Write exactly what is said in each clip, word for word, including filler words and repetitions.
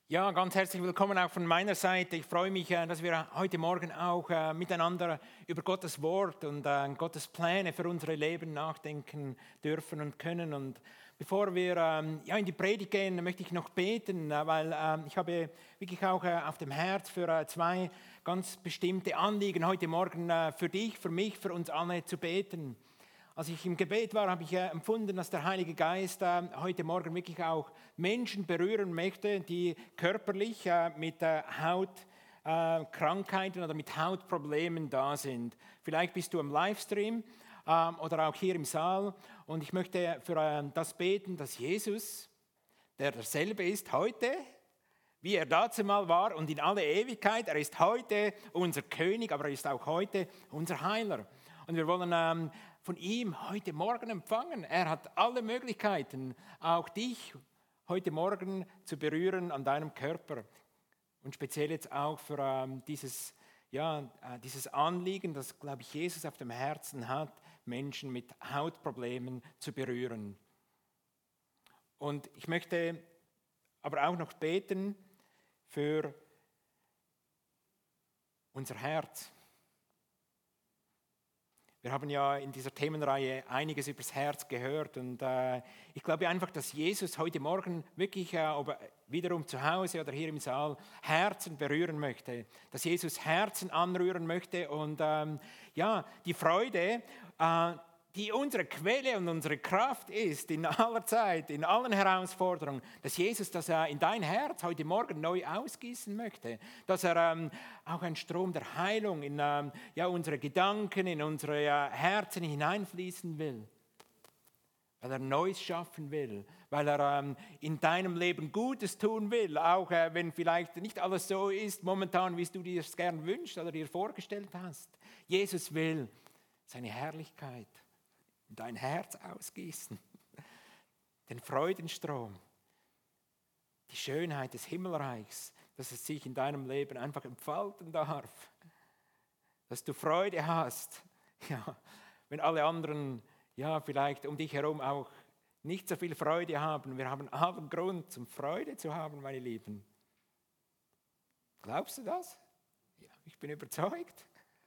Ja, ganz herzlich willkommen auch von meiner Seite. Ich freue mich, äh, dass wir heute Morgen auch äh, miteinander über Gottes Wort und äh, Gottes Pläne für unser Leben nachdenken dürfen und können. Und bevor wir ähm, ja, in die Predigt gehen, möchte ich noch beten, äh, weil äh, ich habe wirklich auch äh, auf dem Herz für äh, zwei ganz bestimmte Anliegen heute Morgen äh, für dich, für mich, für uns alle zu beten. Als ich im Gebet war, habe ich äh, empfunden, dass der Heilige Geist äh, heute Morgen wirklich auch Menschen berühren möchte, die körperlich äh, mit äh, Hautkrankheiten äh, oder mit Hautproblemen da sind. Vielleicht bist du am Livestream ähm, oder auch hier im Saal und ich möchte für äh, das beten, dass Jesus, der derselbe ist heute, wie er dazu mal war und in alle Ewigkeit, er ist heute unser König, aber er ist auch heute unser Heiler. Und wir wollen ähm, von ihm heute Morgen empfangen. Er hat alle Möglichkeiten, auch dich heute Morgen zu berühren an deinem Körper. Und speziell jetzt auch für ähm, dieses, ja, äh, dieses Anliegen, das, glaube ich, Jesus auf dem Herzen hat, Menschen mit Hautproblemen zu berühren. Und ich möchte aber auch noch beten für unser Herz. Wir haben ja in dieser Themenreihe einiges über das Herz gehört und äh, ich glaube einfach, dass Jesus heute Morgen wirklich, äh, ob wiederum zu Hause oder hier im Saal, Herzen berühren möchte. Dass Jesus Herzen anrühren möchte und ähm, ja, die Freude, äh, die unsere Quelle und unsere Kraft ist in aller Zeit, in allen Herausforderungen, dass Jesus das äh, in dein Herz heute Morgen neu ausgießen möchte, dass er ähm, auch einen Strom der Heilung in ähm, ja, unsere Gedanken, in unsere äh, Herzen hineinfließen will, weil er Neues schaffen will, weil er ähm, in deinem Leben Gutes tun will, auch äh, wenn vielleicht nicht alles so ist momentan, wie du dir es gern wünschst oder dir vorgestellt hast. Jesus will seine Herrlichkeit in dein Herz ausgießen, den Freudenstrom, die Schönheit des Himmelreichs, dass es sich in deinem Leben einfach entfalten darf, dass du Freude hast, ja, wenn alle anderen ja vielleicht um dich herum auch nicht so viel Freude haben. Wir haben allen Grund zum Freude zu haben, meine Lieben. Glaubst du das? Ja, ich bin überzeugt.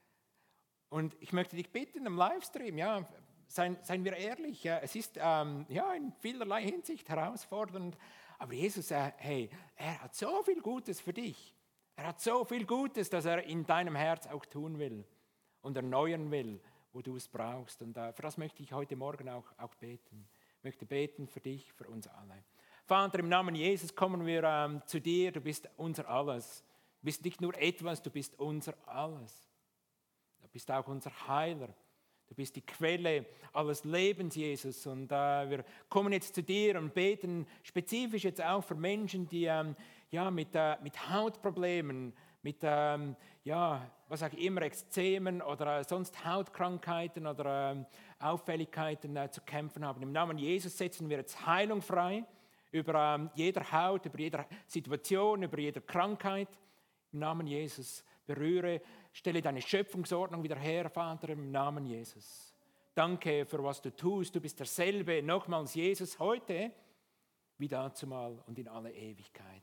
Und ich möchte dich bitten, im Livestream, ja, Seien, seien wir ehrlich, ja, es ist ähm, ja, in vielerlei Hinsicht herausfordernd, aber Jesus, äh, hey, er hat so viel Gutes für dich. Er hat so viel Gutes, dass er in deinem Herz auch tun will und erneuern will, wo du es brauchst. Und äh, für das möchte ich heute Morgen auch, auch beten. Ich möchte beten für dich, für uns alle. Vater, im Namen Jesus kommen wir ähm, zu dir, du bist unser Alles. Du bist nicht nur etwas, du bist unser Alles. Du bist auch unser Heiler. Du bist die Quelle alles Lebens, Jesus. Und äh, wir kommen jetzt zu dir und beten spezifisch jetzt auch für Menschen, die ähm, ja, mit, äh, mit Hautproblemen, mit ähm, ja, was auch immer, Ekzemen oder äh, sonst Hautkrankheiten oder äh, Auffälligkeiten äh, zu kämpfen haben. Im Namen Jesus setzen wir jetzt Heilung frei über ähm, jeder Haut, über jeder Situation, über jede Krankheit. Im Namen Jesus berühre, stelle deine Schöpfungsordnung wieder her, Vater, im Namen Jesus. Danke für was du tust. Du bist derselbe, nochmals Jesus, heute wie dazumal und in alle Ewigkeit.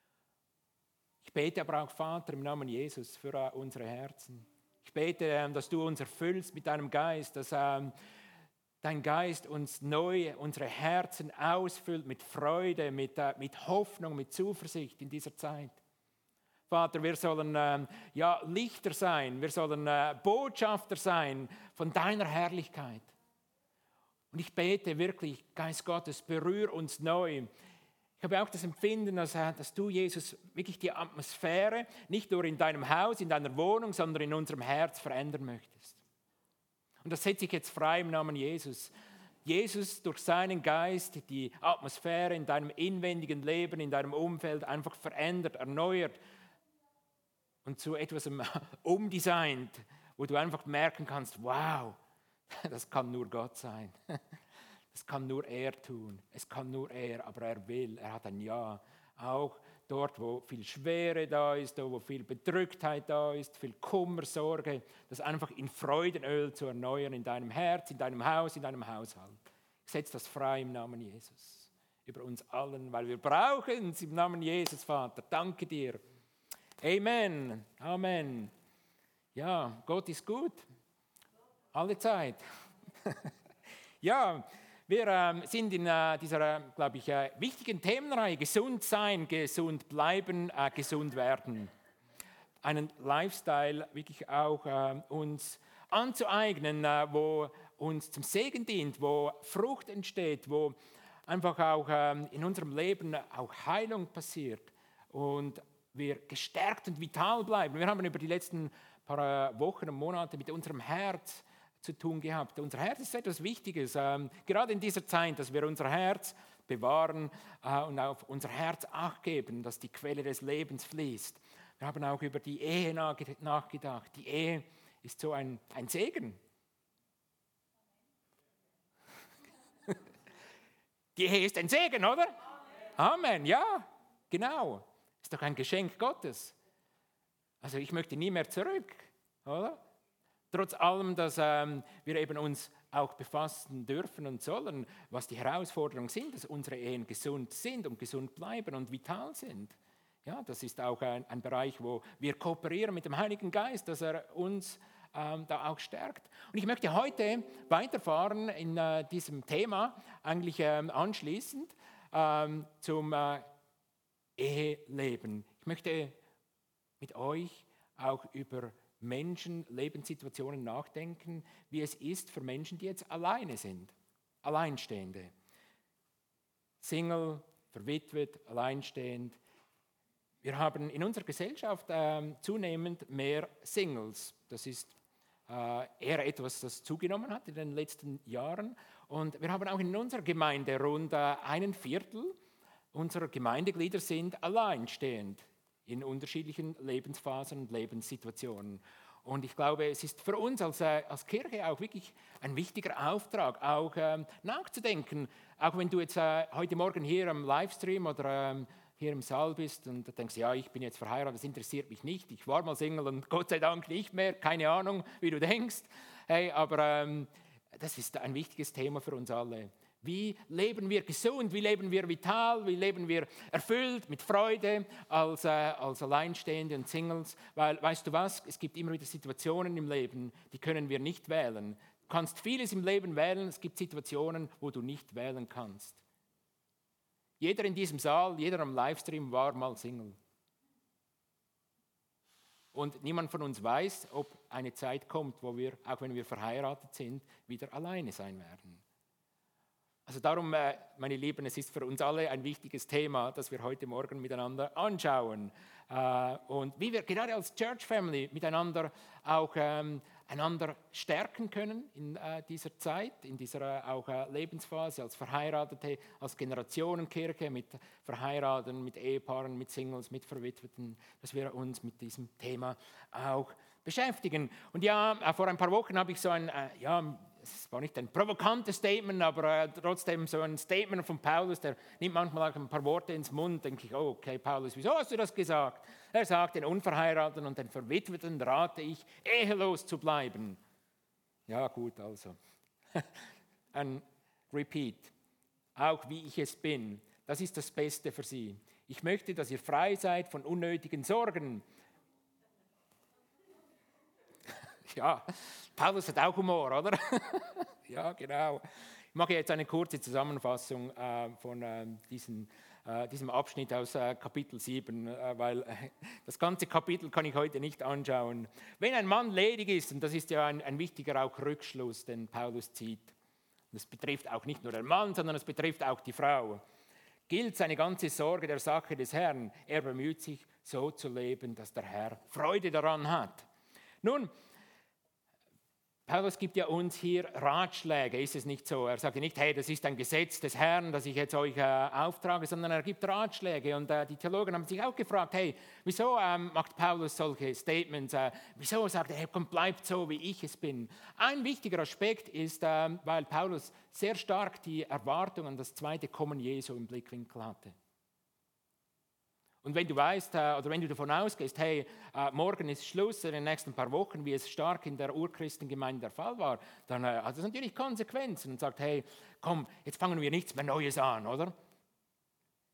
Ich bete aber auch, Vater, im Namen Jesus für unsere Herzen. Ich bete, dass du uns erfüllst mit deinem Geist, dass ähm, dein Geist uns neu, unsere Herzen ausfüllt mit Freude, mit, äh, mit Hoffnung, mit Zuversicht in dieser Zeit. Vater, wir sollen äh, ja, Lichter sein, wir sollen äh, Botschafter sein von deiner Herrlichkeit. Und ich bete wirklich, Geist Gottes, berühr uns neu. Ich habe auch das Empfinden, dass, äh, dass du, Jesus, wirklich die Atmosphäre nicht nur in deinem Haus, in deiner Wohnung, sondern in unserem Herz verändern möchtest. Und das setze ich jetzt frei im Namen Jesus. Jesus durch seinen Geist die Atmosphäre in deinem inwendigen Leben, in deinem Umfeld einfach verändert, erneuert, und zu etwas umdesignt, wo du einfach merken kannst, wow, das kann nur Gott sein. Das kann nur er tun. Es kann nur er, aber er will, er hat ein Ja. Auch dort, wo viel Schwere da ist, wo viel Bedrücktheit da ist, viel Kummer, Sorge, das einfach in Freudenöl zu erneuern in deinem Herz, in deinem Haus, in deinem Haushalt. Ich setze das frei im Namen Jesus. über uns allen, weil wir brauchen es im Namen Jesus, Vater. Danke dir. Amen. Amen. Ja, Gott ist gut. Alle Zeit. Ja, wir ähm, sind in äh, dieser, äh, glaube ich, äh, wichtigen Themenreihe gesund sein, gesund bleiben, äh, gesund werden. Einen Lifestyle wirklich auch äh, uns anzueignen, äh, wo uns zum Segen dient, wo Frucht entsteht, wo einfach auch äh, in unserem Leben auch Heilung passiert und wir gestärkt und vital bleiben. Wir haben über die letzten paar äh, Wochen und Monate mit unserem Herz zu tun gehabt. Unser Herz ist etwas Wichtiges, ähm, gerade in dieser Zeit, dass wir unser Herz bewahren äh, und auf unser Herz Acht geben, dass die Quelle des Lebens fließt. Wir haben auch über die Ehe nachgedacht. Die Ehe ist so ein, ein Segen. Die Ehe ist ein Segen, oder? Amen, Amen, ja, genau. Ist doch ein Geschenk Gottes. Also ich möchte nie mehr zurück, oder? Trotz allem, dass ähm, wir eben uns auch befassen dürfen und sollen, was die Herausforderungen sind, dass unsere Ehen gesund sind und gesund bleiben und vital sind. Ja, das ist auch ein, ein Bereich, wo wir kooperieren mit dem Heiligen Geist, dass er uns ähm, da auch stärkt. Und ich möchte heute weiterfahren in äh, diesem Thema, eigentlich ähm, anschließend ähm, zum äh, Eheleben. Ich möchte mit euch auch über Menschen, Lebenssituationen nachdenken, wie es ist für Menschen, die jetzt alleine sind, Alleinstehende. Single, verwitwet, alleinstehend. Wir haben in unserer Gesellschaft äh, zunehmend mehr Singles. Das ist äh, eher etwas, das zugenommen hat in den letzten Jahren. Und wir haben auch in unserer Gemeinde rund äh, ein Viertel unserer Gemeindeglieder sind alleinstehend in unterschiedlichen Lebensphasen und Lebenssituationen. Und ich glaube, es ist für uns als, äh, als Kirche auch wirklich ein wichtiger Auftrag, auch ähm, nachzudenken. Auch wenn du jetzt äh, heute Morgen hier am Livestream oder ähm, hier im Saal bist und denkst, ja, ich bin jetzt verheiratet, das interessiert mich nicht. Ich war mal Single und Gott sei Dank nicht mehr. Keine Ahnung, wie du denkst. Hey, aber ähm, das ist ein wichtiges Thema für uns alle. Wie leben wir gesund, wie leben wir vital, wie leben wir erfüllt, mit Freude als, äh, als Alleinstehende und Singles. Weil, weißt du was, es gibt immer wieder Situationen im Leben, die können wir nicht wählen. Du kannst vieles im Leben wählen, es gibt Situationen, wo du nicht wählen kannst. Jeder in diesem Saal, jeder am Livestream war mal Single. Und niemand von uns weiß, ob eine Zeit kommt, wo wir, auch wenn wir verheiratet sind, wieder alleine sein werden. Also darum, meine Lieben, es ist für uns alle ein wichtiges Thema, das wir heute Morgen miteinander anschauen. Und wie wir gerade als Church Family miteinander auch einander stärken können in dieser Zeit, in dieser auch Lebensphase, als Verheiratete, als Generationenkirche, mit Verheirateten, mit Ehepaaren, mit Singles, mit Verwitweten, dass wir uns mit diesem Thema auch beschäftigen. Und ja, vor ein paar Wochen habe ich so ein, ja, es war nicht ein provokantes Statement, aber äh, trotzdem so ein Statement von Paulus, der nimmt manchmal auch ein paar Worte ins Mund, denke ich, oh, okay, Paulus, wieso hast du das gesagt? Er sagt, den Unverheirateten und den Verwitweten rate ich, ehelos zu bleiben. Ja, gut, also. Ein Repeat. Auch wie ich es bin, das ist das Beste für sie. Ich möchte, dass ihr frei seid von unnötigen Sorgen. Ja, Paulus hat auch Humor, oder? Ja, genau. Ich mache jetzt eine kurze Zusammenfassung äh, von äh, diesen, äh, diesem Abschnitt aus äh, Kapitel sieben, äh, weil äh, das ganze Kapitel kann ich heute nicht anschauen. Wenn ein Mann ledig ist, und das ist ja ein, ein wichtiger auch Rückschluss, den Paulus zieht, das betrifft auch nicht nur den Mann, sondern es betrifft auch die Frau, gilt seine ganze Sorge der Sache des Herrn. Er bemüht sich, so zu leben, dass der Herr Freude daran hat. Nun, Paulus gibt ja uns hier Ratschläge, ist es nicht so? Er sagt ja nicht, hey, das ist ein Gesetz des Herrn, das ich jetzt euch äh, auftrage, sondern er gibt Ratschläge. Und äh, die Theologen haben sich auch gefragt, hey, wieso ähm, macht Paulus solche Statements? Äh, wieso sagt er, hey, komm, bleibt so, wie ich es bin? Ein wichtiger Aspekt ist, äh, weil Paulus sehr stark die Erwartung an das zweite Kommen Jesu im Blickwinkel hatte. Und wenn du weißt, oder wenn du davon ausgehst, hey, morgen ist Schluss, in den nächsten paar Wochen, wie es stark in der Urchristengemeinde der Fall war, dann hat das natürlich Konsequenzen und sagt, hey, komm, jetzt fangen wir nichts mehr Neues an, oder?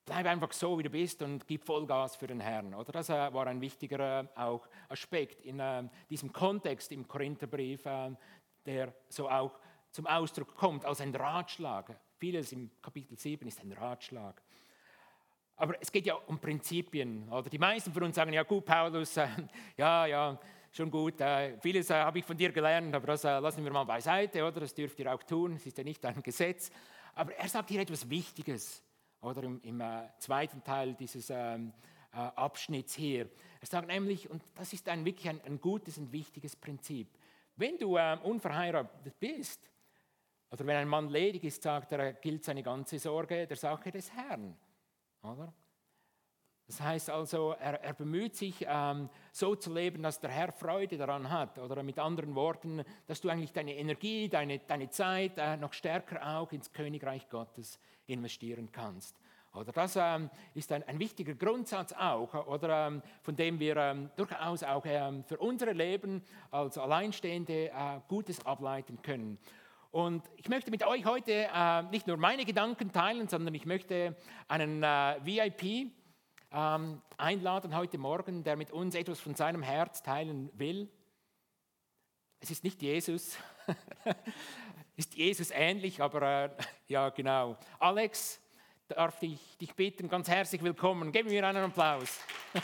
bleib einfach so, wie du bist und gib Vollgas für den Herrn. Oder? Das äh, war ein wichtiger äh, auch Aspekt in äh, diesem Kontext im Korintherbrief, äh, der so auch zum Ausdruck kommt als ein Ratschlag. Vieles im Kapitel sieben ist ein Ratschlag. Aber es geht ja um Prinzipien. Oder? Die meisten von uns sagen, ja gut, Paulus, äh, ja, ja, schon gut, äh, vieles äh, habe ich von dir gelernt, aber das äh, lassen wir mal beiseite, oder? Das dürft ihr auch tun, es ist ja nicht ein Gesetz. Aber er sagt hier etwas Wichtiges, oder im, im äh, zweiten Teil dieses ähm, äh, Abschnitts hier. Er sagt nämlich, und das ist ein, wirklich ein, ein gutes und wichtiges Prinzip, wenn du äh, unverheiratet bist, oder wenn ein Mann ledig ist, sagt er, gilt seine ganze Sorge der Sache des Herrn. Oder? Das heißt also, er, er bemüht sich, ähm, so zu leben, dass der Herr Freude daran hat. Oder mit anderen Worten, dass du eigentlich deine Energie, deine, deine Zeit äh, noch stärker auch ins Königreich Gottes investieren kannst. Oder das ähm, ist ein, ein wichtiger Grundsatz auch, oder, ähm, von dem wir ähm, durchaus auch ähm, für unser Leben als Alleinstehende äh, Gutes ableiten können. Und ich möchte mit euch heute äh, nicht nur meine Gedanken teilen, sondern ich möchte einen äh, V I P ähm, einladen heute Morgen, der mit uns etwas von seinem Herz teilen will. Es ist nicht Jesus, ist Jesus ähnlich, aber äh, ja genau. Alex, darf ich dich bitten, ganz herzlich willkommen. Geben wir einen Applaus.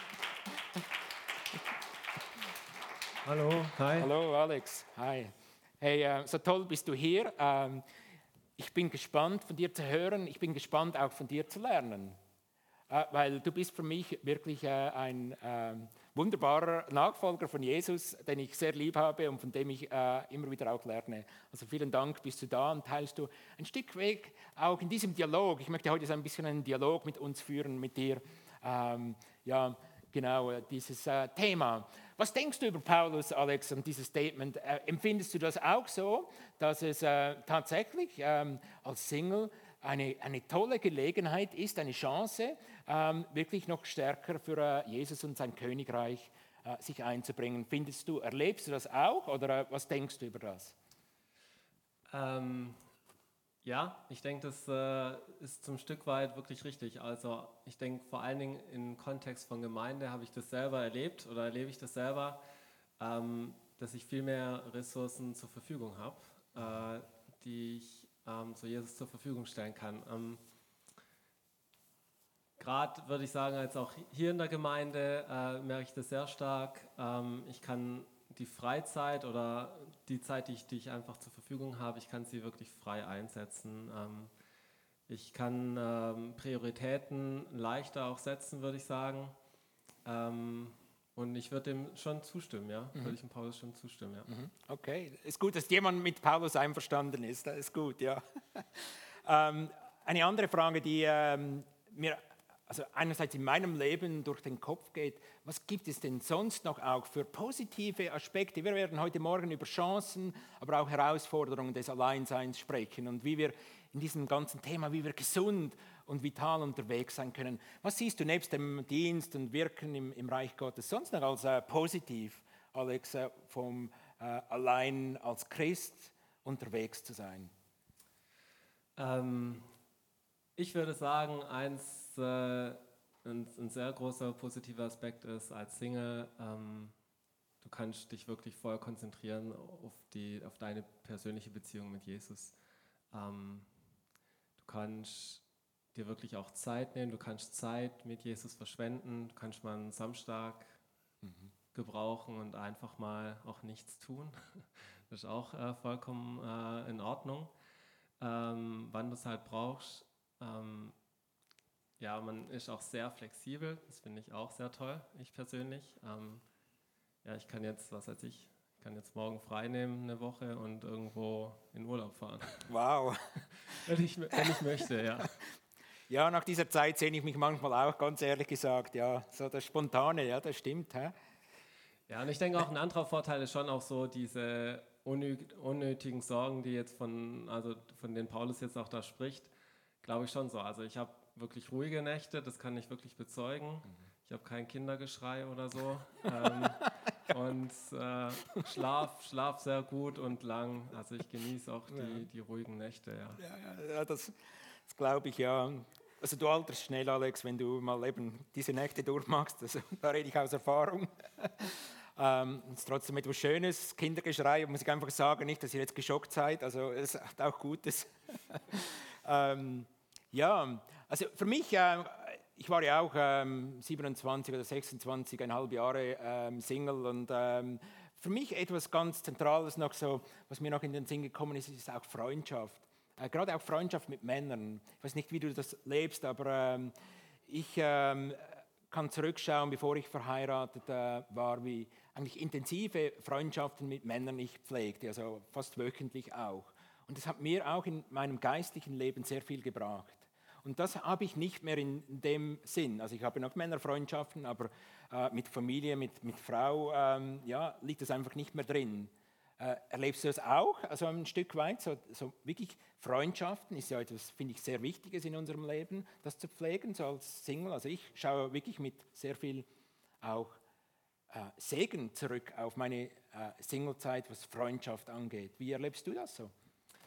Hallo, hi. Hallo Alex, hi. Hey, äh, so toll bist du hier. Ähm, ich bin gespannt von dir zu hören, ich bin gespannt auch von dir zu lernen. Äh, weil du bist für mich wirklich äh, ein äh, wunderbarer Nachfolger von Jesus, den ich sehr lieb habe und von dem ich äh, immer wieder auch lerne. Also vielen Dank, bist du da und teilst du ein Stück Weg auch in diesem Dialog. Ich möchte heute so ein bisschen einen Dialog mit uns führen, mit dir. Ähm, ja, genau, äh, dieses äh, Thema. Was denkst du über Paulus, Alex, und dieses Statement? Äh, empfindest du das auch so, dass es äh, tatsächlich ähm, als Single eine, eine tolle Gelegenheit ist, eine Chance, ähm, wirklich noch stärker für äh, Jesus und sein Königreich äh, sich einzubringen? Findest du, erlebst du das auch oder äh, was denkst du über das? Ähm, ja, ich denke, das äh, ist zum Stück weit wirklich richtig. Also ich denke, vor allen Dingen im Kontext von Gemeinde habe ich das selber erlebt oder erlebe ich das selber, ähm, dass ich viel mehr Ressourcen zur Verfügung habe, äh, die ich ähm, so Jesus zur Verfügung stellen kann. Ähm, Gerade würde ich sagen, als auch hier in der Gemeinde äh, merke ich das sehr stark. Ähm, ich kann die Freizeit oder die Zeit, die ich, die ich einfach zur Verfügung habe, ich kann sie wirklich frei einsetzen. Ähm, ich kann ähm, Prioritäten leichter auch setzen, würde ich sagen. Ähm, und ich würde dem schon zustimmen, ja. Mhm. Würde ich dem Paulus schon zustimmen, ja. Mhm. Okay, ist gut, dass jemand mit Paulus einverstanden ist. Das ist gut, ja. ähm, eine andere Frage, die ähm, mir also einerseits in meinem Leben durch den Kopf geht, was gibt es denn sonst noch auch für positive Aspekte? Wir werden heute Morgen über Chancen, aber auch Herausforderungen des Alleinseins sprechen und wie wir in diesem ganzen Thema, wie wir gesund und vital unterwegs sein können. Was siehst du nebst dem Dienst und Wirken im, im Reich Gottes sonst noch als äh, positiv, Alex, äh, vom äh, allein als Christ unterwegs zu sein? Ähm, ich würde sagen, eins Ein, ein sehr großer positiver Aspekt ist als Single, ähm, du kannst dich wirklich voll konzentrieren auf, die, auf deine persönliche Beziehung mit Jesus. Ähm, du kannst dir wirklich auch Zeit nehmen, du kannst Zeit mit Jesus verschwenden, du kannst mal einen Samstag mhm. gebrauchen und einfach mal auch nichts tun. Das ist auch äh, vollkommen äh, in Ordnung, ähm, wann du es halt brauchst. Ähm, Ja, man ist auch sehr flexibel, das finde ich auch sehr toll, ich persönlich. Ähm, ja, ich kann jetzt, was weiß ich, ich kann jetzt morgen frei nehmen, eine Woche und irgendwo in Urlaub fahren. Wow. wenn, ich, wenn ich möchte, ja. Ja, nach dieser Zeit sehne ich mich manchmal auch, ganz ehrlich gesagt, ja, so das Spontane, ja, das stimmt. Hä? Ja, und ich denke auch, ein anderer Vorteil ist schon auch so diese unnötigen Sorgen, die jetzt von, also von denen Paulus jetzt auch da spricht, glaube ich schon so. Also ich habe wirklich ruhige Nächte, das kann ich wirklich bezeugen. Mhm. Ich habe kein Kindergeschrei oder so. ähm, und äh, schlaf, schlaf sehr gut und lang. Also ich genieße auch die, ja. die ruhigen Nächte. Ja, ja, ja das, das glaube ich, ja. Also du alterst schnell, Alex, wenn du mal eben diese Nächte durchmachst. Also, da rede ich aus Erfahrung. ähm, es ist trotzdem etwas Schönes, Kindergeschrei, muss ich einfach sagen, nicht, dass ihr jetzt geschockt seid. Also es hat auch Gutes. ähm, ja, also für mich, äh, ich war ja auch ähm, siebenundzwanzig oder sechsundzwanzig, eineinhalb Jahre ähm, Single und ähm, für mich etwas ganz Zentrales noch so, was mir noch in den Sinn gekommen ist, ist auch Freundschaft. Äh, gerade auch Freundschaft mit Männern. Ich weiß nicht, wie du das lebst, aber ähm, ich ähm, kann zurückschauen, bevor ich verheiratet äh, war, wie eigentlich intensive Freundschaften mit Männern ich pflegte, also fast wöchentlich auch. Und das hat mir auch in meinem geistlichen Leben sehr viel gebracht. Und das habe ich nicht mehr in dem Sinn. Also ich habe noch Männerfreundschaften, aber äh, mit Familie, mit, mit Frau, ähm, ja, liegt das einfach nicht mehr drin. Äh, erlebst du das auch? Also ein Stück weit, so, so wirklich Freundschaften ist ja etwas, finde ich, sehr Wichtiges in unserem Leben, das zu pflegen, so als Single. Also ich schaue wirklich mit sehr viel auch äh, Segen zurück auf meine äh, Singlezeit, was Freundschaft angeht. Wie erlebst du das so?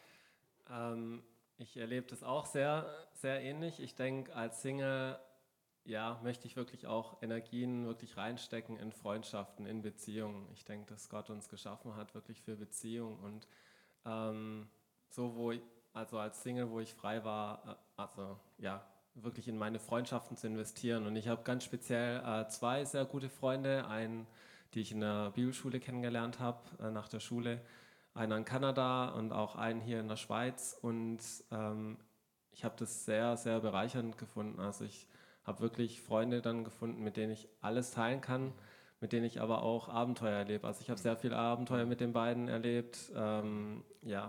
Ähm, ich erlebe das auch sehr, sehr ähnlich. Ich denke, als Single, ja, möchte ich wirklich auch Energien wirklich reinstecken in Freundschaften, in Beziehungen. Ich denke, dass Gott uns geschaffen hat, wirklich für Beziehungen. Und ähm, so, wo ich, also als Single, wo ich frei war, äh, also ja, wirklich in meine Freundschaften zu investieren. Und ich habe ganz speziell äh, zwei sehr gute Freunde, einen, die ich in der Bibelschule kennengelernt habe, äh, nach der Schule, einer in Kanada und auch einen hier in der Schweiz. Und ähm, ich habe das sehr, sehr bereichernd gefunden. Also ich habe wirklich Freunde dann gefunden, mit denen ich alles teilen kann, mit denen ich aber auch Abenteuer erlebe. Also ich habe sehr viele Abenteuer mit den beiden erlebt. Ähm, ja.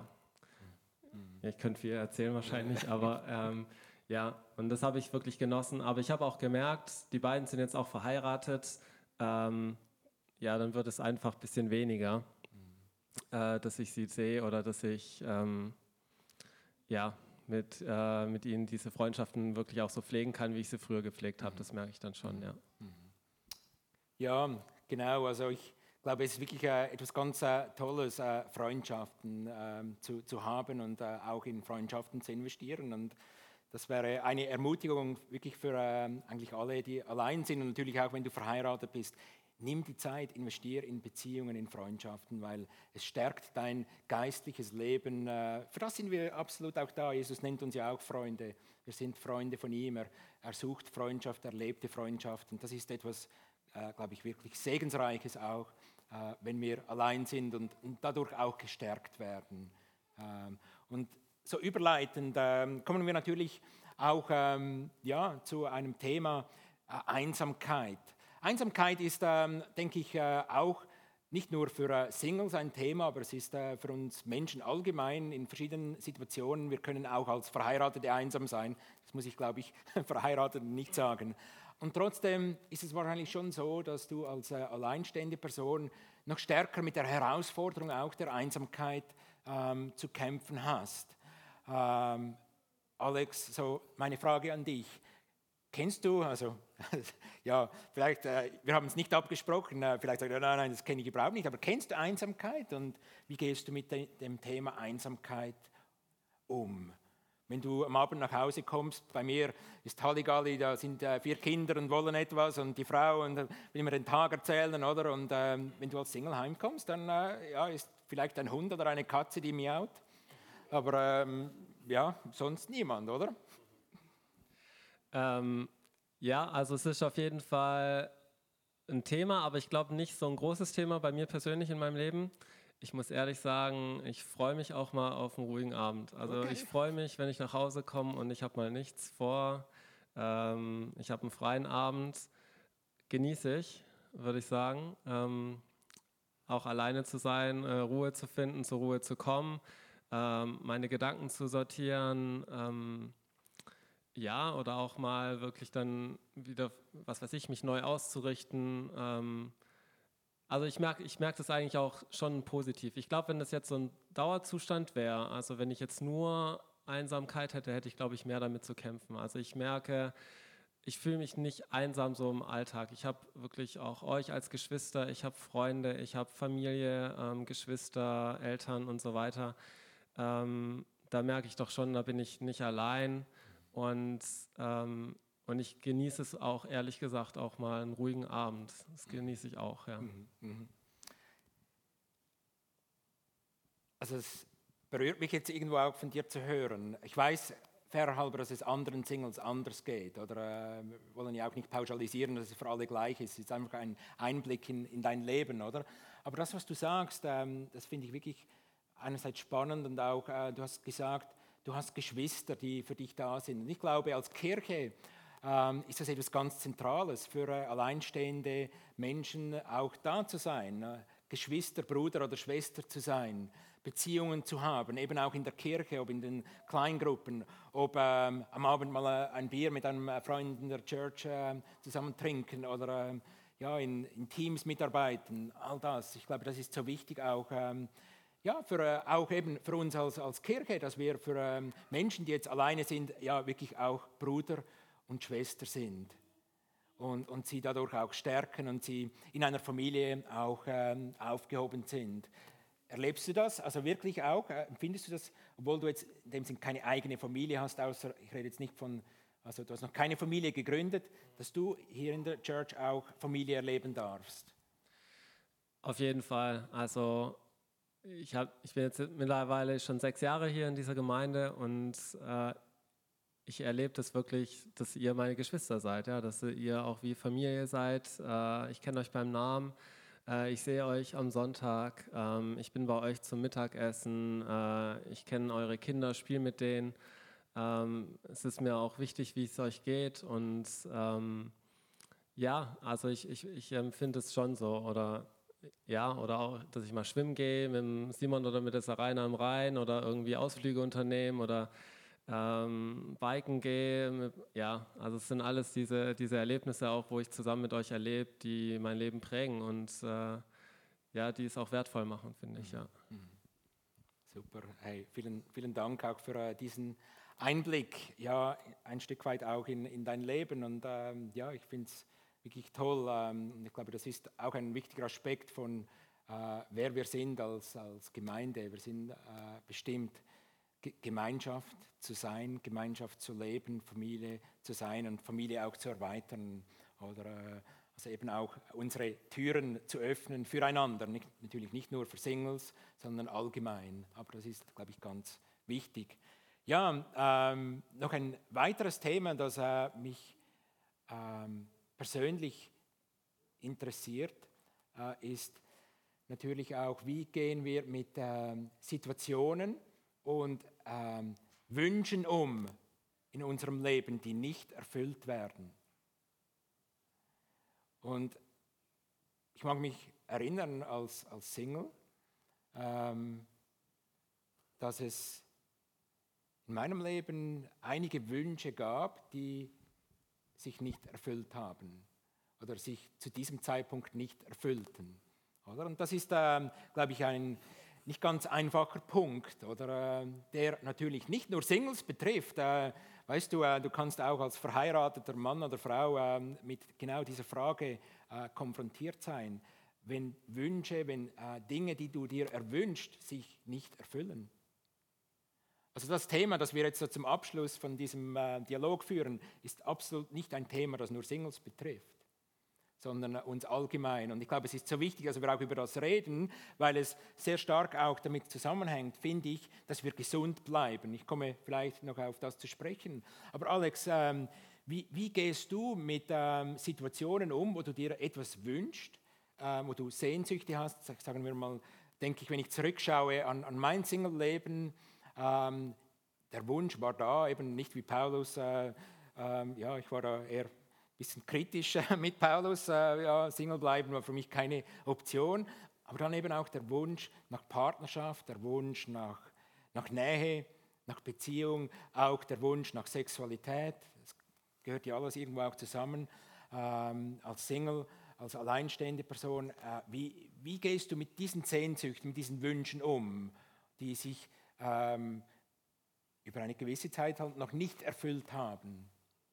ja, ich könnte viel erzählen wahrscheinlich, aber ähm, ja, und das habe ich wirklich genossen. Aber ich habe auch gemerkt, die beiden sind jetzt auch verheiratet. Ähm, ja, dann wird es einfach ein bisschen weniger, äh, dass ich sie sehe oder dass ich ähm, ja, mit, äh, mit ihnen diese Freundschaften wirklich auch so pflegen kann, wie ich sie früher gepflegt habe. Das merke ich dann schon, ja. Ja, genau. Also ich glaube, es ist wirklich äh, etwas ganz äh, Tolles, äh, Freundschaften ähm, zu, zu haben und äh, auch in Freundschaften zu investieren. Und das wäre eine Ermutigung wirklich für ähm, eigentlich alle, die allein sind und natürlich auch, wenn du verheiratet bist. Nimm die Zeit, investiere in Beziehungen, in Freundschaften, weil es stärkt dein geistliches Leben. Äh, für das sind wir absolut auch da. Jesus nennt uns ja auch Freunde. Wir sind Freunde von ihm. Er, er sucht Freundschaft, er lebte Freundschaft. Und das ist etwas, äh, glaube ich, wirklich Segensreiches auch, äh, wenn wir allein sind und, und dadurch auch gestärkt werden. Ähm, und so überleitend ähm, kommen wir natürlich auch ähm, ja, zu einem Thema äh, Einsamkeit. Einsamkeit ist, ähm, denke ich, äh, auch nicht nur für äh, Singles ein Thema, aber es ist äh, für uns Menschen allgemein in verschiedenen Situationen. Wir können auch als Verheiratete einsam sein. Das muss ich, glaube ich, Verheirateten nicht sagen. Und trotzdem ist es wahrscheinlich schon so, dass du als äh, alleinstehende Person noch stärker mit der Herausforderung auch der Einsamkeit ähm, zu kämpfen hast. Ähm, Alex, so meine Frage an dich. Kennst du, also ja, vielleicht, äh, wir haben es nicht abgesprochen, äh, vielleicht sagt er, nein, nein, das kenne ich überhaupt nicht, aber kennst du Einsamkeit und wie gehst du mit de dem Thema Einsamkeit um? Wenn du am Abend nach Hause kommst, bei mir ist Halligalli, da sind äh, vier Kinder und wollen etwas und die Frau und äh, will mir den Tag erzählen, oder? Und ähm, wenn du als Single heimkommst, dann äh, ja, ist vielleicht ein Hund oder eine Katze, die miaut, aber ähm, ja, sonst niemand, oder? Ähm, ja, also es ist auf jeden Fall ein Thema, aber ich glaube nicht so ein großes Thema bei mir persönlich in meinem Leben. Ich muss ehrlich sagen, ich freue mich auch mal auf einen ruhigen Abend. Also Okay. ich freue mich, wenn ich nach Hause komme und ich habe mal nichts vor. Ähm, ich habe einen freien Abend, genieße ich, würde ich sagen. Ähm, auch alleine zu sein, äh, Ruhe zu finden, zur Ruhe zu kommen, ähm, meine Gedanken zu sortieren. Ähm, Ja, oder auch mal wirklich dann wieder, was weiß ich, mich neu auszurichten. Ähm, also ich merke ich merk das eigentlich auch schon positiv. Ich glaube, wenn das jetzt so ein Dauerzustand wäre, also wenn ich jetzt nur Einsamkeit hätte, hätte ich, glaube ich, mehr damit zu kämpfen. Also ich merke, ich fühle mich nicht einsam so im Alltag. Ich habe wirklich auch euch als Geschwister, ich habe Freunde, ich habe Familie, ähm, Geschwister, Eltern und so weiter. Ähm, da merke ich doch schon, da bin ich nicht allein. Und, ähm, und ich genieße es auch, ehrlich gesagt, auch mal einen ruhigen Abend. Das genieße ich auch, ja. Mhm, mhm. Also es berührt mich jetzt irgendwo auch von dir zu hören. Ich weiß fairerhalber, dass es anderen Singles anders geht. Oder äh, wir wollen ja auch nicht pauschalisieren, dass es für alle gleich ist. Es ist einfach ein Einblick in, in dein Leben, oder? Aber das, was du sagst, ähm, das finde ich wirklich einerseits spannend und auch, äh, du hast gesagt, du hast Geschwister, die für dich da sind. Und ich glaube, als Kirche ähm, ist das etwas ganz Zentrales für äh, alleinstehende Menschen, auch da zu sein, äh, Geschwister, Bruder oder Schwester zu sein, Beziehungen zu haben, eben auch in der Kirche, ob in den Kleingruppen, ob ähm, am Abend mal äh, ein Bier mit einem äh, Freund in der Church äh, zusammen trinken oder ähm, ja, in, in Teams mitarbeiten, all das. Ich glaube, das ist so wichtig auch, ähm, ja, für, äh, auch eben für uns als, als Kirche, dass wir für ähm, Menschen, die jetzt alleine sind, ja wirklich auch Bruder und Schwester sind. Und, und sie dadurch auch stärken und sie in einer Familie auch ähm, aufgehoben sind. Erlebst du das? Also wirklich auch? Äh, empfindest du das, obwohl du jetzt in dem Sinn keine eigene Familie hast, außer, ich rede jetzt nicht von, also du hast noch keine Familie gegründet, dass du hier in der Church auch Familie erleben darfst? Auf jeden Fall. Also ich, hab, ich bin jetzt mittlerweile schon sechs Jahre hier in dieser Gemeinde und äh, ich erlebe das wirklich, dass ihr meine Geschwister seid, ja, dass ihr auch wie Familie seid. Äh, ich kenne euch beim Namen. Äh, ich sehe euch am Sonntag. Ähm, ich bin bei euch zum Mittagessen. Äh, ich kenne eure Kinder, spiele mit denen. Ähm, es ist mir auch wichtig, wie es euch geht. Und ähm, ja, also ich, ich, ich empfinde es schon so. Oder ja, oder auch, dass ich mal schwimmen gehe mit dem Simon oder mit der Sarayna am Rhein oder irgendwie Ausflüge unternehmen oder ähm, Biken gehe. Mit, ja, also es sind alles diese, diese Erlebnisse auch, wo ich zusammen mit euch erlebe, die mein Leben prägen und äh, ja, die es auch wertvoll machen, finde ich, ja. Super, hey, vielen, vielen Dank auch für äh, diesen Einblick, ja, ein Stück weit auch in, in dein Leben und ähm, ja, ich finde es wirklich toll ähm, und ich glaube, das ist auch ein wichtiger Aspekt von, äh, wer wir sind als, als Gemeinde. Wir sind äh, bestimmt, Ge- Gemeinschaft zu sein, Gemeinschaft zu leben, Familie zu sein und Familie auch zu erweitern oder äh, also eben auch unsere Türen zu öffnen füreinander, nicht, natürlich nicht nur für Singles, sondern allgemein. Aber das ist, glaube ich, ganz wichtig. Ja, ähm, noch ein weiteres Thema, das äh, mich ähm, persönlich interessiert, äh, ist natürlich auch, wie gehen wir mit ähm, Situationen und ähm, Wünschen um in unserem Leben, die nicht erfüllt werden. Und ich mag mich erinnern als, als Single, ähm, dass es in meinem Leben einige Wünsche gab, die sich nicht erfüllt haben oder sich zu diesem Zeitpunkt nicht erfüllten. Oder? Und das ist, ähm, glaube ich, ein nicht ganz einfacher Punkt, oder, äh, der natürlich nicht nur Singles betrifft. Äh, weißt du, äh, du kannst auch als verheirateter Mann oder Frau äh, mit genau dieser Frage äh, konfrontiert sein, wenn Wünsche, wenn äh, Dinge, die du dir erwünscht, sich nicht erfüllen. Also das Thema, das wir jetzt so zum Abschluss von diesem äh, Dialog führen, ist absolut nicht ein Thema, das nur Singles betrifft, sondern uns allgemein. Und ich glaube, es ist so wichtig, dass wir auch über das reden, weil es sehr stark auch damit zusammenhängt, finde ich, dass wir gesund bleiben. Ich komme vielleicht noch auf das zu sprechen. Aber Alex, ähm, wie, wie gehst du mit ähm, Situationen um, wo du dir etwas wünschst, äh, wo du Sehnsüchte hast? Sagen wir mal, denke ich, wenn ich zurückschaue an, an mein Single-Leben, ähm, der Wunsch war da, eben nicht wie Paulus, äh, ähm, ja, ich war da eher ein bisschen kritisch mit Paulus, äh, ja, Single bleiben war für mich keine Option, aber dann eben auch der Wunsch nach Partnerschaft, der Wunsch nach, nach Nähe, nach Beziehung, auch der Wunsch nach Sexualität, das gehört ja alles irgendwo auch zusammen, ähm, als Single, als alleinstehende Person, äh, wie, wie gehst du mit diesen Sehnsüchten, mit diesen Wünschen um, die sich ähm, über eine gewisse Zeit halt noch nicht erfüllt haben?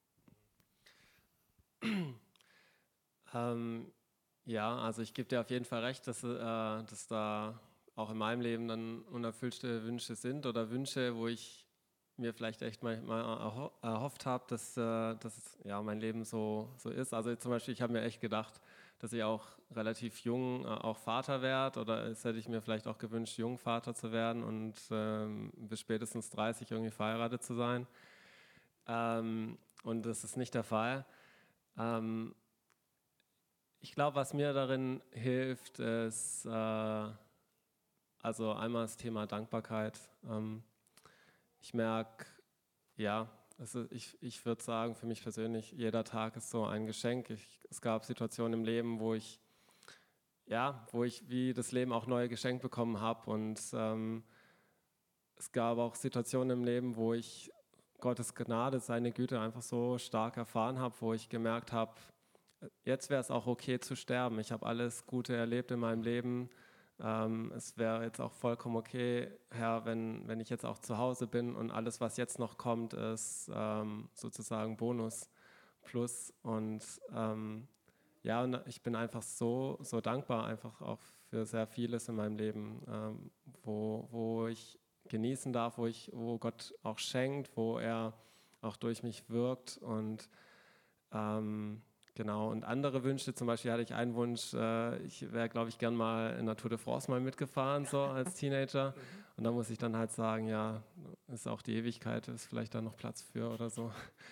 Ähm, ja, also ich gebe dir auf jeden Fall recht, dass, äh, dass da auch in meinem Leben dann unerfüllte Wünsche sind oder Wünsche, wo ich mir vielleicht echt manchmal erho erhofft habe, dass, äh, dass ja, mein Leben so, so ist. Also zum Beispiel, ich habe mir echt gedacht, dass ich auch relativ jung äh, auch Vater werde, oder es hätte ich mir vielleicht auch gewünscht, jung Vater zu werden und ähm, bis spätestens dreißig irgendwie verheiratet zu sein. Ähm, und das ist nicht der Fall. Ähm, ich glaube, was mir darin hilft, ist äh, also einmal das Thema Dankbarkeit. Ähm, ich merke, ja, also ich, ich würde sagen, für mich persönlich, jeder Tag ist so ein Geschenk. Ich, es gab Situationen im Leben, wo ich, ja, wo ich wie das Leben auch neu geschenkt bekommen habe. Und ähm, es gab auch Situationen im Leben, wo ich Gottes Gnade, seine Güte einfach so stark erfahren habe, wo ich gemerkt habe, jetzt wäre es auch okay zu sterben. Ich habe alles Gute erlebt in meinem Leben. Ähm, es wäre jetzt auch vollkommen okay, Herr, wenn, wenn ich jetzt auch zu Hause bin und alles, was jetzt noch kommt, ist ähm, sozusagen Bonus plus. Und ähm, ja, und ich bin einfach so, so dankbar einfach auch für sehr vieles in meinem Leben, ähm, wo, wo ich genießen darf, wo, ich, wo Gott auch schenkt, wo er auch durch mich wirkt. Und ähm, genau, und andere Wünsche, zum Beispiel hatte ich einen Wunsch, äh, ich wäre, glaube ich, gern mal in der Tour de France mal mitgefahren, so als Teenager. Und da muss ich dann halt sagen, ja, ist auch die Ewigkeit, ist vielleicht da noch Platz für oder so.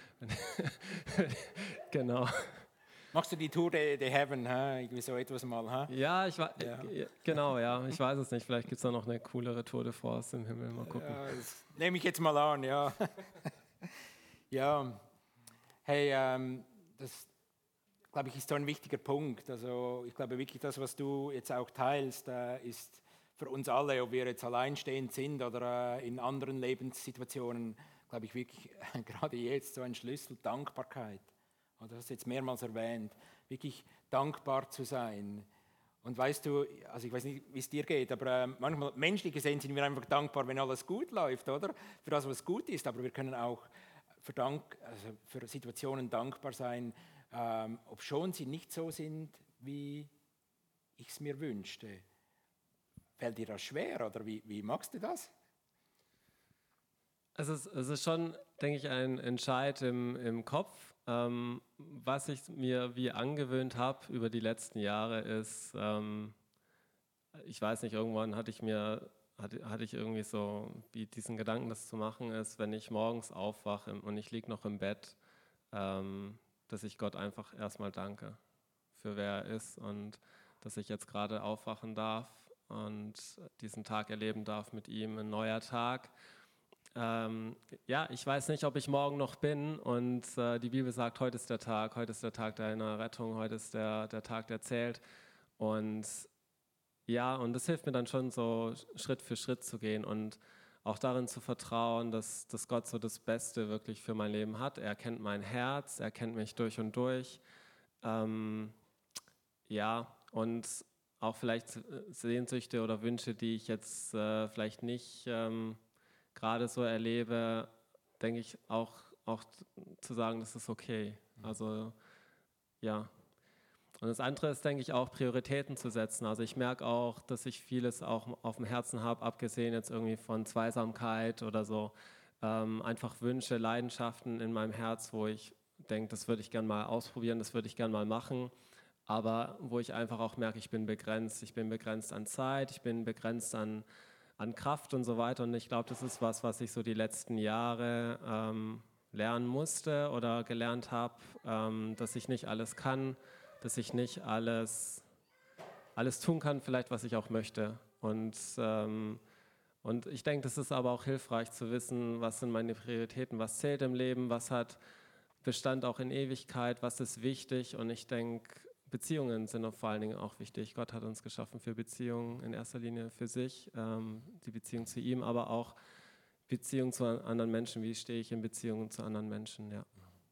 Genau. Machst du die Tour de, de Heaven, hä? Irgendwie so etwas mal? Hä? Ja, ich war, Ja. äh, genau, ja, ich weiß es nicht. Vielleicht gibt es da noch eine coolere Tour de France im Himmel, mal gucken. Ja, das nehme ich jetzt mal an, ja. Ja, hey, ähm, das glaube ich ist so ein wichtiger Punkt. Also ich glaube wirklich, das, was du jetzt auch teilst, äh, ist für uns alle, ob wir jetzt alleinstehend sind oder äh, in anderen Lebenssituationen, glaube ich wirklich gerade jetzt so ein Schlüssel, Dankbarkeit. Und du hast jetzt mehrmals erwähnt, wirklich dankbar zu sein. Und weißt du, also ich weiß nicht, wie es dir geht, aber äh, manchmal menschlich gesehen sind wir einfach dankbar, wenn alles gut läuft, oder? Für das, was gut ist. Aber wir können auch für, Dank, also für Situationen dankbar sein, ähm, obschon sie nicht so sind, wie ich es mir wünschte. Fällt dir das schwer oder wie, wie magst du das? Es ist, es ist schon, denke ich, ein Entscheid im, im Kopf. Ähm, was ich mir wie angewöhnt habe über die letzten Jahre ist, ähm, ich weiß nicht, irgendwann hatte ich mir, hatte, hatte ich irgendwie so wie diesen Gedanken, das zu machen, ist, wenn ich morgens aufwache und ich liege noch im Bett, ähm, dass ich Gott einfach erstmal danke für wer er ist und dass ich jetzt gerade aufwachen darf und diesen Tag erleben darf mit ihm, ein neuer Tag. Ähm, ja, ich weiß nicht, ob ich morgen noch bin, und äh, die Bibel sagt, heute ist der Tag, heute ist der Tag deiner Rettung, heute ist der, der Tag, der zählt. Und ja, und das hilft mir dann schon so Schritt für Schritt zu gehen und auch darin zu vertrauen, dass, dass Gott so das Beste wirklich für mein Leben hat. Er kennt mein Herz, er kennt mich durch und durch. Ähm, ja, und auch vielleicht Sehnsüchte oder Wünsche, die ich jetzt äh, vielleicht nicht ähm, gerade so erlebe, denke ich auch, auch zu sagen, das ist okay. Also ja. Und das andere ist, denke ich, auch Prioritäten zu setzen. Also ich merke auch, dass ich vieles auch auf dem Herzen habe, abgesehen jetzt irgendwie von Zweisamkeit oder so. Ähm, einfach Wünsche, Leidenschaften in meinem Herz, wo ich denke, das würde ich gerne mal ausprobieren, das würde ich gerne mal machen. Aber wo ich einfach auch merke, ich bin begrenzt. Ich bin begrenzt an Zeit, ich bin begrenzt an, an Kraft und so weiter. Und ich glaube, das ist was, was ich so die letzten Jahre ähm, lernen musste oder gelernt habe, ähm, dass ich nicht alles kann, dass ich nicht alles, alles tun kann, vielleicht was ich auch möchte. Und, ähm, und ich denke, das ist aber auch hilfreich zu wissen, was sind meine Prioritäten, was zählt im Leben, was hat Bestand auch in Ewigkeit, was ist wichtig. Und ich denke, Beziehungen sind auch vor allen Dingen auch wichtig. Gott hat uns geschaffen für Beziehungen, in erster Linie für sich, ähm, die Beziehung zu ihm, aber auch Beziehung zu anderen Menschen. Wie stehe ich in Beziehungen zu anderen Menschen? Ja.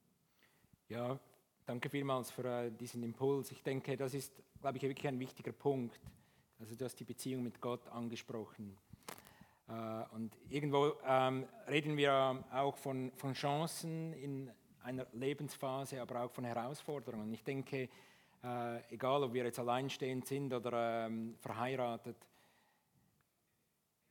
Ja, danke vielmals für äh, diesen Impuls. Ich denke, das ist, glaube ich, wirklich ein wichtiger Punkt. Also du hast die Beziehung mit Gott angesprochen. Äh, und irgendwo ähm, reden wir auch von, von Chancen in einer Lebensphase, aber auch von Herausforderungen. Ich denke, äh, egal ob wir jetzt alleinstehend sind oder ähm, verheiratet,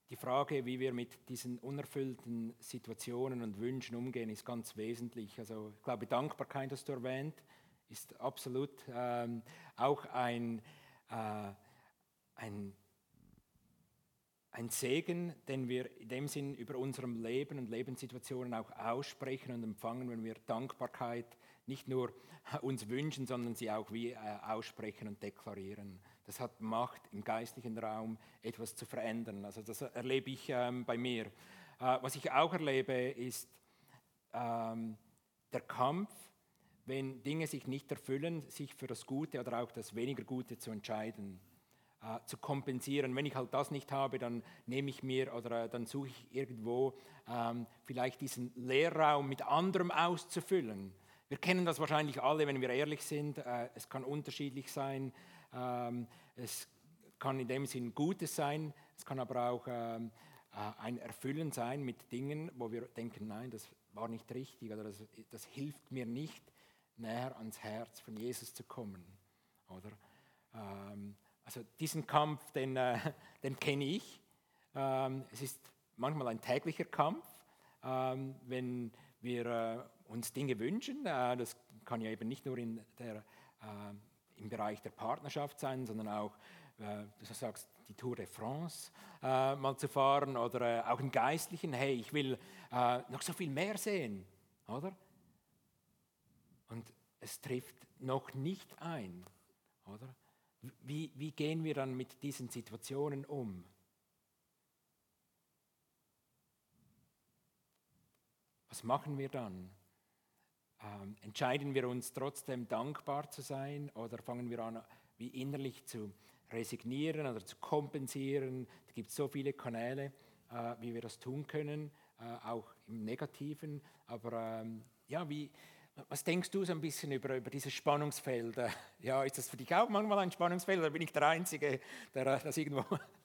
die Frage, wie wir mit diesen unerfüllten Situationen und Wünschen umgehen, ist ganz wesentlich. Also ich glaube, Dankbarkeit, hast du erwähnt, ist absolut ähm, auch ein, äh, ein, ein Segen, den wir in dem Sinn über unserem Leben und Lebenssituationen auch aussprechen und empfangen, wenn wir Dankbarkeit nicht nur uns wünschen, sondern sie auch wie äh, aussprechen und deklarieren. Das hat Macht, im geistlichen Raum etwas zu verändern. Also das erlebe ich ähm, bei mir. Äh, was ich auch erlebe, ist ähm, der Kampf, wenn Dinge sich nicht erfüllen, sich für das Gute oder auch das weniger Gute zu entscheiden, äh, zu kompensieren. Wenn ich halt das nicht habe, dann nehme ich mir oder äh, dann suche ich irgendwo ähm, vielleicht diesen Leerraum mit anderem auszufüllen. Wir kennen das wahrscheinlich alle, wenn wir ehrlich sind. Äh, es kann unterschiedlich sein. Ähm, es kann in dem Sinn Gutes sein. Es kann aber auch ähm, äh, ein Erfüllen sein mit Dingen, wo wir denken, nein, das war nicht richtig oder das, das hilft mir nicht, näher ans Herz von Jesus zu kommen. Oder? Ähm, also diesen Kampf, den, äh, den kenne ich. Ähm, es ist manchmal ein täglicher Kampf, ähm, wenn wir äh, uns Dinge wünschen. Äh, das kann ja eben nicht nur in der, äh, im Bereich der Partnerschaft sein, sondern auch, äh, du sagst, die Tour de France äh, mal zu fahren oder äh, auch im Geistlichen. Hey, ich will äh, noch so viel mehr sehen, oder? Und es trifft noch nicht ein, oder? Wie, wie gehen wir dann mit diesen Situationen um? Was machen wir dann? Ähm, entscheiden wir uns trotzdem dankbar zu sein oder fangen wir an, wie innerlich zu resignieren oder zu kompensieren? Es gibt so viele Kanäle, äh, wie wir das tun können, äh, auch im Negativen. Aber ähm, ja, wie, was denkst du so ein bisschen über, über dieses Spannungsfeld? Äh, ja, ist das für dich auch manchmal ein Spannungsfeld oder bin ich der Einzige, der das irgendwo...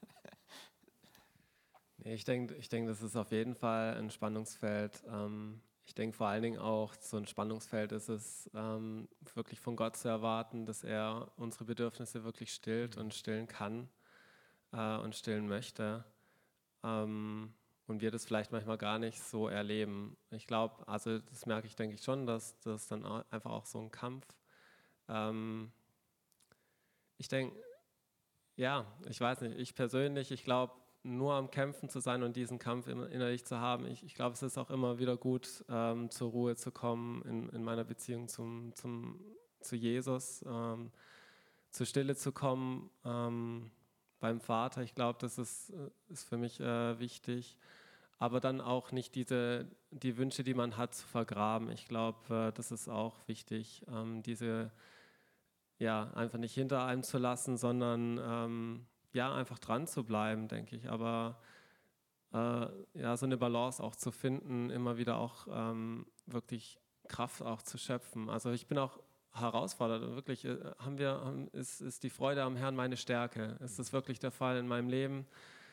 Nee, ich denke, ich denk, das ist auf jeden Fall ein Spannungsfeld. Ähm, ich denke vor allen Dingen auch, so ein Spannungsfeld ist es, ähm, wirklich von Gott zu erwarten, dass er unsere Bedürfnisse wirklich stillt und stillen kann äh, und stillen möchte. Ähm, und wir das vielleicht manchmal gar nicht so erleben. Ich glaube, also das merke ich, denke ich schon, dass das dann auch einfach auch so ein Kampf. Ähm, ich denke, ja, ich weiß nicht, ich persönlich, ich glaube, nur am Kämpfen zu sein und diesen Kampf innerlich zu haben, ich, ich glaube, es ist auch immer wieder gut, ähm, zur Ruhe zu kommen in, in meiner Beziehung zum, zum, zu Jesus, ähm, zur Stille zu kommen ähm, beim Vater. Ich glaube, das ist, ist für mich äh, wichtig. Aber dann auch nicht diese, die Wünsche, die man hat, zu vergraben. Ich glaube, äh, das ist auch wichtig, ähm, diese ja, einfach nicht hinter einem zu lassen, sondern ähm, ja, einfach dran zu bleiben, denke ich. Aber äh, ja, so eine Balance auch zu finden, immer wieder auch ähm, wirklich Kraft auch zu schöpfen. Also ich bin auch herausfordert. Wirklich, äh, haben wir, haben, ist, ist die Freude am Herrn meine Stärke? Ist das wirklich der Fall in meinem Leben?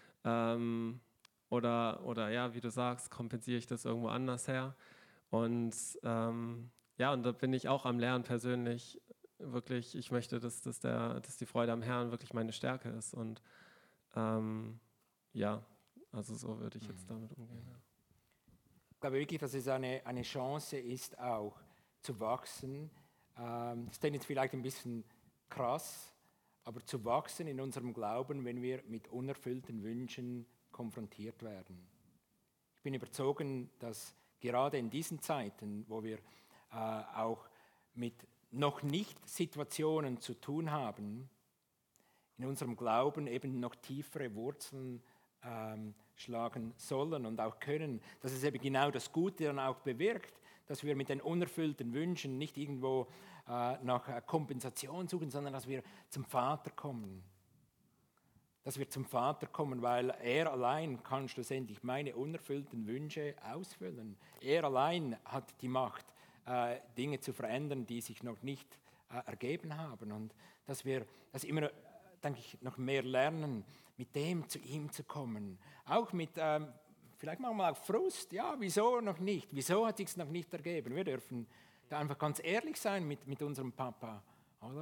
Ähm, oder, oder ja, wie du sagst, kompensiere ich das irgendwo anders her? Und ähm, ja, und da bin ich auch am Lernen persönlich, wirklich, ich möchte, dass, dass, der, dass die Freude am Herrn wirklich meine Stärke ist. Und ähm, ja, also so würde ich jetzt damit umgehen. Ja. Ich glaube wirklich, dass es eine, eine Chance ist, auch zu wachsen. Ähm, das klingt jetzt vielleicht ein bisschen krass, aber zu wachsen in unserem Glauben, wenn wir mit unerfüllten Wünschen konfrontiert werden. Ich bin überzeugt, dass gerade in diesen Zeiten, wo wir äh, auch mit noch nicht Situationen zu tun haben, in unserem Glauben eben noch tiefere Wurzeln ähm, schlagen sollen und auch können, dass es eben genau das Gute dann auch bewirkt, dass wir mit den unerfüllten Wünschen nicht irgendwo äh, nach äh, Kompensation suchen, sondern dass wir zum Vater kommen. Dass wir zum Vater kommen, weil er allein kann schlussendlich meine unerfüllten Wünsche ausfüllen. Er allein hat die Macht, äh, Dinge zu verändern, die sich noch nicht äh, ergeben haben. Und dass wir das immer, denke ich, noch mehr lernen, mit dem zu ihm zu kommen. Auch mit, ähm, vielleicht manchmal auch Frust. Ja, wieso noch nicht? Wieso hat es sich noch nicht ergeben? Wir dürfen da einfach ganz ehrlich sein mit, mit unserem Papa, oder?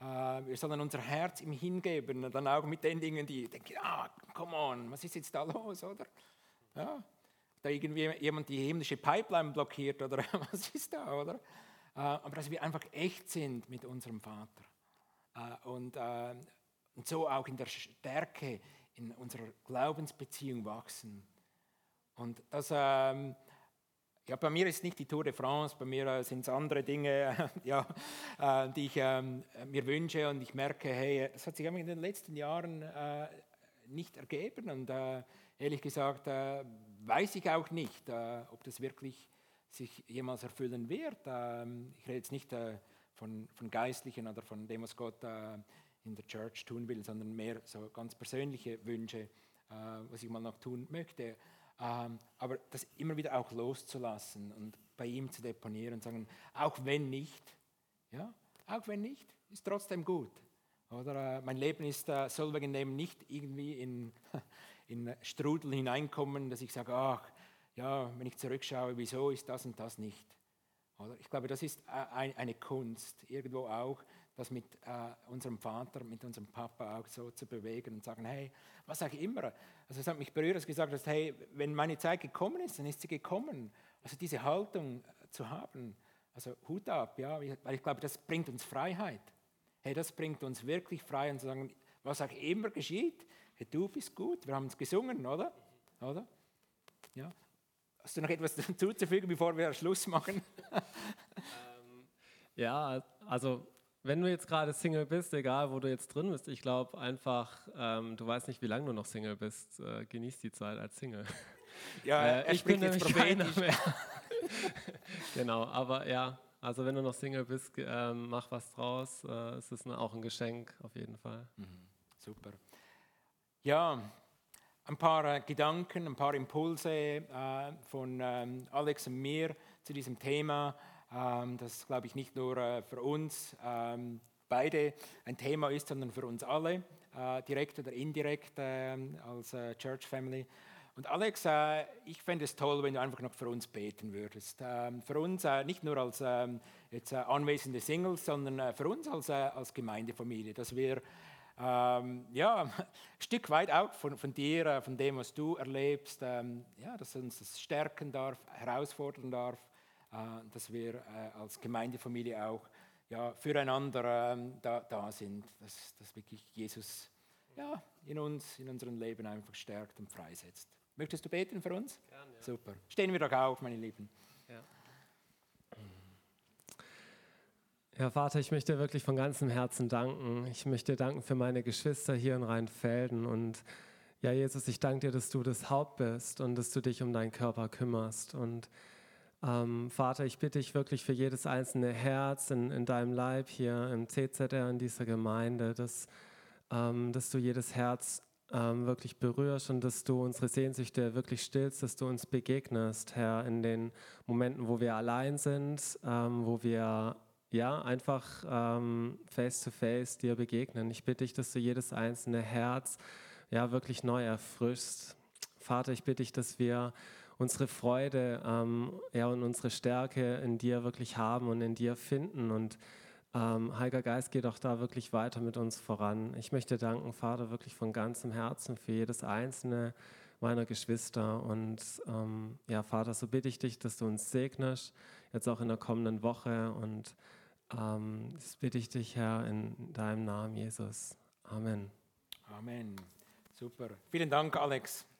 Äh, wir sollen unser Herz ihm hingeben, dann auch mit den Dingen, die denken, ah, come on, was ist jetzt da los, oder? Ja, da irgendwie jemand die himmlische Pipeline blockiert, oder was ist da, oder? Äh, aber dass wir einfach echt sind mit unserem Vater. Äh, und, äh, und so auch in der Stärke in unserer Glaubensbeziehung wachsen. Und das, ähm, ja, bei mir ist nicht die Tour de France, bei mir äh, sind es andere Dinge, ja, äh, die ich ähm, mir wünsche, und ich merke, hey, das hat sich in den letzten Jahren äh, nicht ergeben, und äh, ehrlich gesagt äh, weiß ich auch nicht, äh, ob das wirklich sich jemals erfüllen wird. Ähm, ich rede jetzt nicht äh, von, von Geistlichen oder von dem, was Gott äh, in der Church tun will, sondern mehr so ganz persönliche Wünsche, äh, was ich mal noch tun möchte. Ähm, aber das immer wieder auch loszulassen und bei ihm zu deponieren und sagen, auch wenn nicht, ja, auch wenn nicht, ist trotzdem gut. Oder äh, mein Leben ist, äh, soll wegen dem nicht irgendwie in, in Strudel hineinkommen, dass ich sage, ach, ja, wenn ich zurückschaue, wieso ist das und das nicht. Oder? Ich glaube, das ist äh, ein, eine Kunst, irgendwo auch, das mit äh, unserem Vater, mit unserem Papa auch so zu bewegen und sagen, hey, was auch immer. Also es hat mich berührt, dass du gesagt hast, hey, wenn meine Zeit gekommen ist, dann ist sie gekommen. Also diese Haltung zu haben, also Hut ab, ja, weil ich glaube, das bringt uns Freiheit. Hey, das bringt uns wirklich frei, und zu sagen, was auch immer geschieht, hey, du bist gut, wir haben es gesungen, oder? Oder? Ja. Hast du noch etwas hinzuzufügen, bevor wir Schluss machen? ähm, ja, also wenn du jetzt gerade Single bist, egal wo du jetzt drin bist, ich glaube einfach, ähm, du weißt nicht, wie lange du noch Single bist, äh, genieß die Zeit als Single. Ja, äh, ich bin nämlich keiner prophetisch. mehr. Genau, aber ja, also wenn du noch Single bist, ähm, mach was draus. Äh, es ist eine, auch ein Geschenk auf jeden Fall. Mhm, super. Ja, ein paar äh, Gedanken, ein paar Impulse äh, von ähm, Alex und mir zu diesem Thema. Ähm, das, glaube ich, nicht nur äh, für uns ähm, beide ein Thema ist, sondern für uns alle, äh, direkt oder indirekt äh, als äh, Church Family. Und Alex, äh, ich fände es toll, wenn du einfach noch für uns beten würdest. Ähm, für uns äh, nicht nur als ähm, jetzt, äh, anwesende Singles, sondern äh, für uns als, äh, als Gemeindefamilie, dass wir ähm, ja, ein Stück weit auch von, von dir, äh, von dem, was du erlebst, ähm, ja, dass uns das stärken darf, herausfordern darf, äh, dass wir äh, als Gemeindefamilie auch ja, füreinander ähm, da, da sind, dass, dass wirklich Jesus ja, in uns, in unserem Leben einfach stärkt und freisetzt. Möchtest du beten für uns? Gerne, ja. Super. Stehen wir doch auf, meine Lieben. Ja. Ja, Vater, ich möchte dir wirklich von ganzem Herzen danken. Ich möchte dir danken für meine Geschwister hier in Rheinfelden. Und ja, Jesus, ich danke dir, dass du das Haupt bist und dass du dich um deinen Körper kümmerst. Und ähm, Vater, ich bitte dich wirklich für jedes einzelne Herz in, in deinem Leib hier im C Z R, in dieser Gemeinde, dass, ähm, dass du jedes Herz ähm, wirklich berührst und dass du unsere Sehnsüchte wirklich stillst, dass du uns begegnest, Herr, in den Momenten, wo wir allein sind, ähm, wo wir ja, einfach ähm, face to face dir begegnen. Ich bitte dich, dass du jedes einzelne Herz ja wirklich neu erfrischst. Vater, ich bitte dich, dass wir unsere Freude ähm, ja, und unsere Stärke in dir wirklich haben und in dir finden. Und ähm, Heiliger Geist, geh doch da wirklich weiter mit uns voran. Ich möchte danken, Vater, wirklich von ganzem Herzen für jedes einzelne meiner Geschwister. Und ähm, ja, Vater, so bitte ich dich, dass du uns segnest, jetzt auch in der kommenden Woche. Und Ähm, das bitte ich dich, Herr, in deinem Namen, Jesus. Amen. Amen. Super. Vielen Dank, Alex.